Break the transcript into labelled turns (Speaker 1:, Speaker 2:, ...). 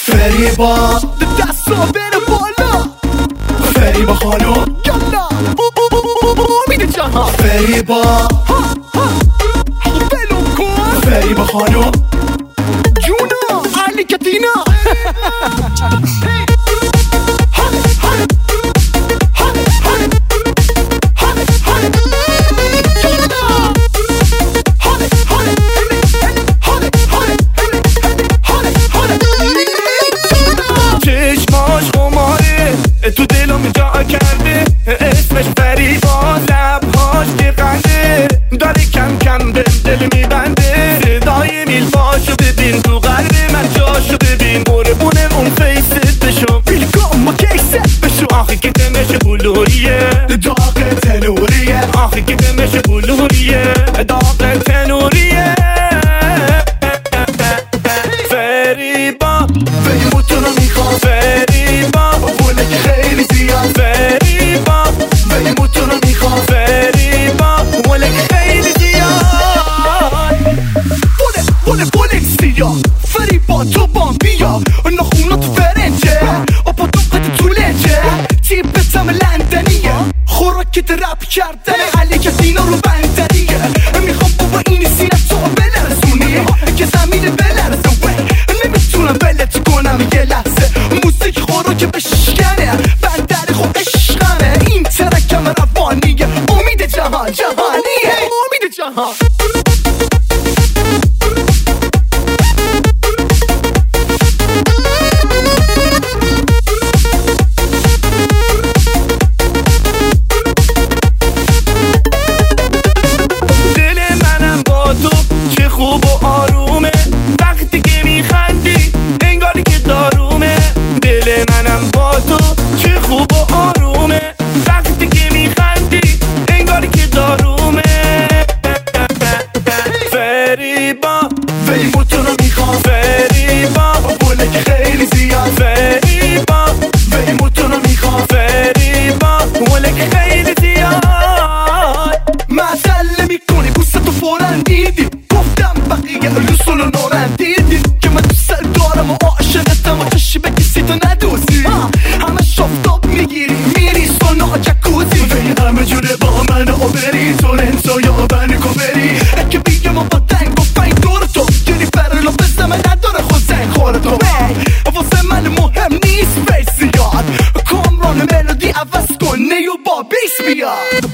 Speaker 1: فریبا دستا بره بالا، فریبا خانم یالا امید جهان، فریبا بلو کن، فریبا خانم جونا علی کتینا
Speaker 2: تو دلم جا کرده اسمش فریبا، لبهاش که خنده داره کم کم به دل میبنده، صدای میلفاشو ببین تو قلب من جاشو ببین، قربونه اون فیست بشو بیلگام ما کیست بشو، آخی که دمش بلوریه
Speaker 1: داغ تنوریه،
Speaker 2: آخی که دمش بلوریه داغ تنوریه. فریبا
Speaker 1: فریبا تو رو میخوام،
Speaker 2: فریبا
Speaker 1: بولک خیلی زیاد،
Speaker 2: فریبا
Speaker 1: فریبا تو رو میخوام،
Speaker 2: فریبا ولک خیلی زیاد،
Speaker 1: بولک زیاد، فریبا تو بام بیا، نخونات فرنجه اپا تو قد تو لنجه، تیپتم لندنیه، خوراکت رپ کردن علی کتینا رو بندریه، میخوام بابا این سینه تو بلرزونی که زمین بلرزه، نمیتونم بلت کنم یه لحظه، موزیک خوراک بشکنه بندر خو عشقمه، این ترکم روانیه امید جهان جهانیه امید جهان.
Speaker 2: خوب و آرومه وقتی که میخندی انگاری که دارومه، دل منم با تو چه خوب و آرومه وقتی که میخندی انگاری که دارومه. فریبا
Speaker 1: فریبا تو رو میخوام،
Speaker 2: فریبا
Speaker 1: بولک خیلی زیاد،
Speaker 2: فریبا
Speaker 1: فریبا تو رو میخوام،
Speaker 2: فریبا ولک خیلی زیاد.
Speaker 1: معطل میکنی بوستو فورا دیدی، گفتم بقیه رسول و نورن دیدی که من دوست دارم و عاشقتم و چشی به کسی تو ندوزی، همه شفتاب میگیری میری سونا جکوزی، وی همه جوره با من و بری تورنتو یا بنکو بری، اگه بگم و با دنگ و فنگ دور تو جنی فرلو بزمه نداره خود زنگ خوره تو، واسه من مهم نیست بیس زیاد، کامران ملودی عوض کن نیو با بیس بیاد.